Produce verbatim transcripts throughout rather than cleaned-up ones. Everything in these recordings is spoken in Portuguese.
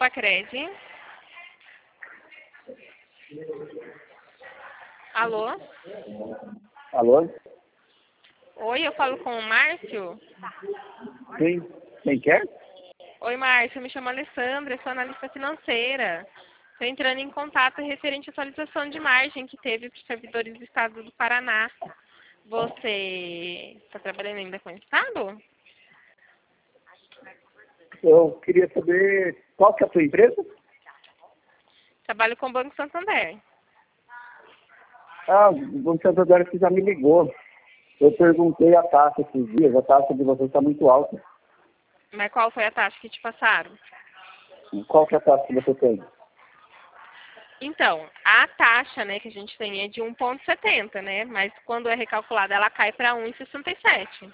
Pacred. Alô? Alô? Oi, eu falo com o Márcio? Quem, quem quer? Oi, Márcio, eu me chamo Alessandra, sou analista financeira. Estou entrando em contato referente à atualização de margem que teve para os servidores do estado do Paraná. Você está trabalhando ainda com o estado? Eu queria saber qual que é a sua empresa? Trabalho com o Banco Santander. Ah, o Banco Santander que já me ligou. Eu perguntei a taxa esses dias, a taxa de vocês está muito alta. Mas qual foi a taxa que te passaram? Qual que é a taxa que você tem? Então, a taxa, né, que a gente tem é de um vírgula setenta, né? Mas quando é recalculada, ela cai para um vírgula sessenta e sete.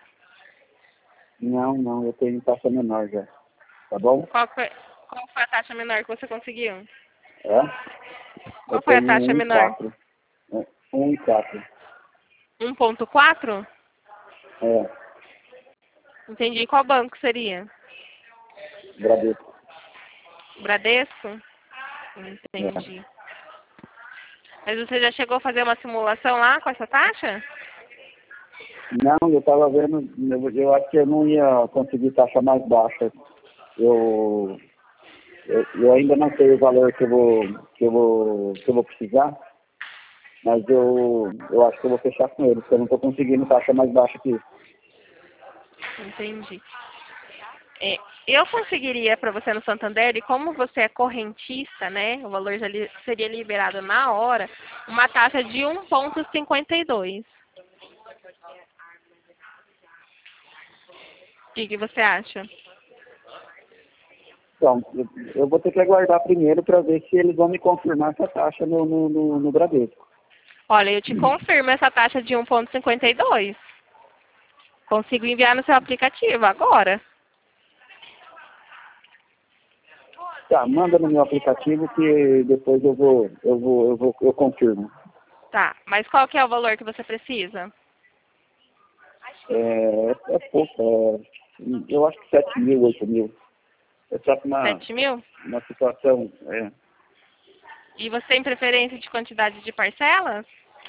Não, não, eu tenho taxa menor já. Tá bom? Qual foi, qual foi a taxa menor que você conseguiu? É? Qual Eu foi a tenho taxa um e menor? quatro. É, um e quatro. um vírgula quatro? É, Entendi. Qual banco seria? Bradesco. Bradesco? É. Entendi. Mas você já chegou a fazer uma simulação lá com essa taxa? Não, eu estava vendo, eu, eu acho que eu não ia conseguir taxa mais baixa. Eu, eu, eu ainda não sei o valor que eu vou, que eu vou, que eu vou precisar, mas eu, eu acho que eu vou fechar com eles, porque eu não estou conseguindo taxa mais baixa que isso. Entendi. É, eu conseguiria para você no Santander, e como você é correntista, né, o valor já li, seria liberado na hora, uma taxa de um vírgula cinquenta e dois. O que, que você acha? Então, eu, eu vou ter que aguardar primeiro para ver se eles vão me confirmar essa taxa no, no, no, no Bradesco. Olha, eu te confirmo essa taxa de um vírgula cinquenta e dois. Consigo enviar no seu aplicativo agora. Tá, manda no meu aplicativo que depois eu vou, eu vou, eu vou, eu confirmo. Tá, mas qual que é o valor que você precisa? É, é pouco, é, eu acho que sete mil, oito mil. É só que uma, sete mil? uma situação, é, E você tem preferência de quantidade de parcelas?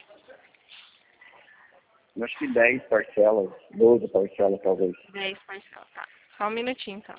eu acho que dez parcelas, doze parcelas talvez. dez parcelas, tá. Só um minutinho, então.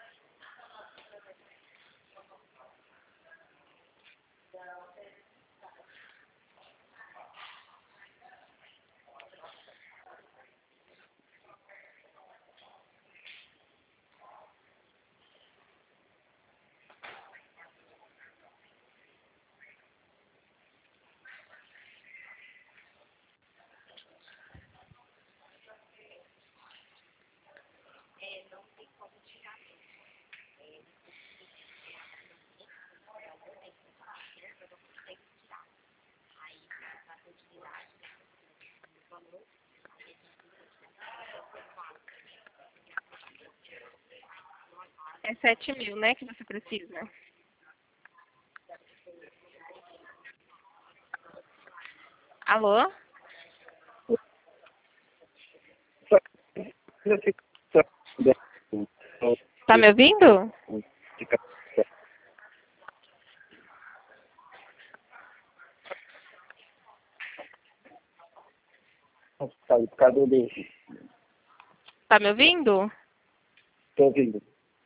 É sete mil, né, que você precisa. Alô? Só que eu fico- só- Tá me ouvindo? Tá, por causa do, Tá me ouvindo? tô ouvindo,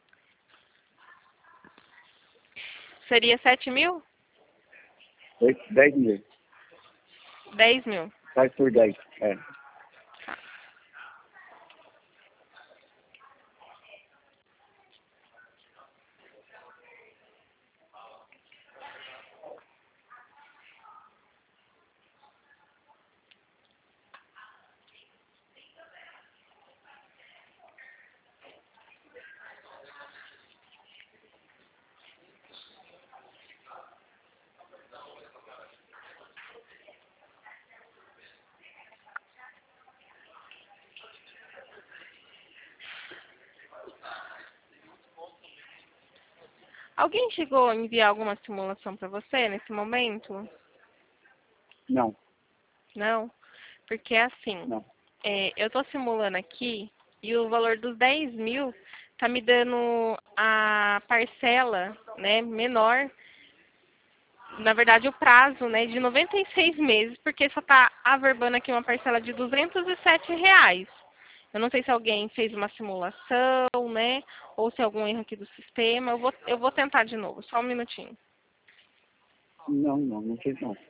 Seria sete mil? oito, dez mil, dez mil. faz por dez, é. Alguém chegou a enviar alguma simulação para você nesse momento? Não, Não? Porque assim, não. é, eu estou simulando aqui e o valor dos dez mil tá me dando a parcela, né, menor, na verdade o prazo, né, de noventa e seis meses, porque só tá averbando aqui uma parcela de duzentos e sete reais. Eu não sei se alguém fez uma simulação, né, ou se é algum erro aqui do sistema. Eu vou, eu vou tentar de novo, só um minutinho. Não, não, não fiz não.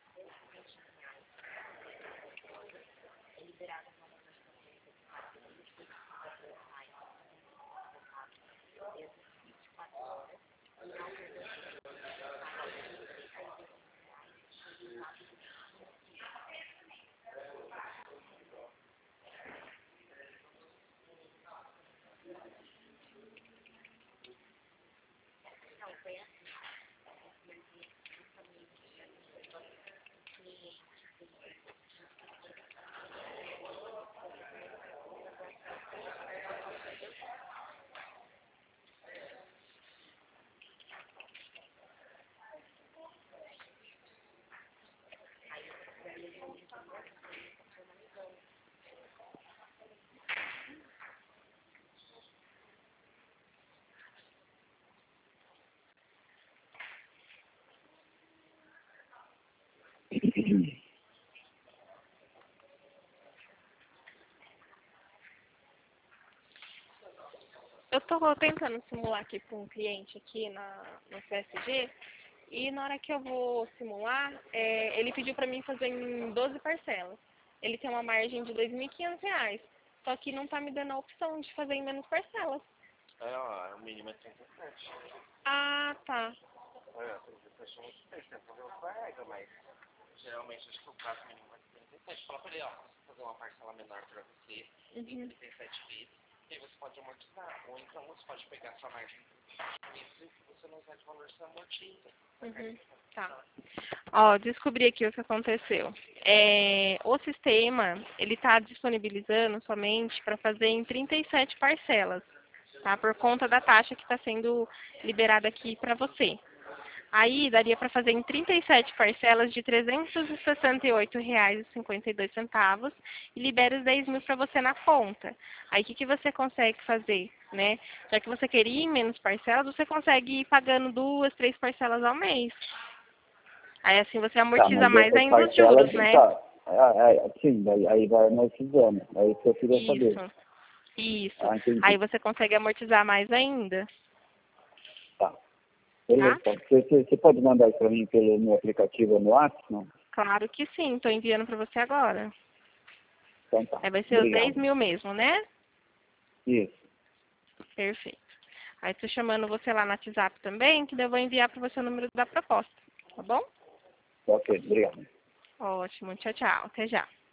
Eu estou tentando simular aqui para um cliente aqui na, no C S G, e na hora que eu vou simular, é, ele pediu para mim fazer em doze parcelas. Ele tem uma margem de dois mil e quinhentos reais, só que não está me dando a opção de fazer em menos parcelas. É, ó, o mínimo é trinta e sete. Ah, tá. É, trinta e sete não sei, tem que fazer uma carga, mas geralmente acho que o prazo mínimo é trinta e sete. Fala pra ele, ó, fazer uma parcela menor pra você, em Uhum. trinta e sete vezes, e aí você pode amortizar. Ou então você pode pegar sua margem e você não usar de valor, você amortiza. Uhum. Tá. Ó, descobri aqui o que aconteceu. É, o sistema, ele está disponibilizando somente para fazer em trinta e sete parcelas, tá? Por conta da taxa que está sendo liberada aqui para você. Aí daria para fazer em trinta e sete parcelas de trezentos e sessenta e oito reais e cinquenta e dois centavos e libera os dez mil para você na conta. Aí o que, que você consegue fazer, né? Já que você queria em menos parcelas, você consegue ir pagando duas, três parcelas ao mês. Aí assim você Tá, amortiza mas mais essas ainda os parcelas, juros, né? tá, é, é, sim, daí, aí vai amortizando. É isso que eu queria saber. Isso, isso. Ah, entendi. Aí você consegue amortizar mais ainda, Tá. tá? Beleza. Você, você, você pode mandar isso para mim pelo meu aplicativo no WhatsApp? Não? Claro que sim, estou enviando para você agora. Então tá. Aí vai ser os dez Obrigado. mil mesmo, né? Isso. Perfeito. Aí estou chamando você lá no WhatsApp também, que daí eu vou enviar para você o número da proposta, tá bom? Ok, obrigado. Ótimo, tchau, tchau. Até já.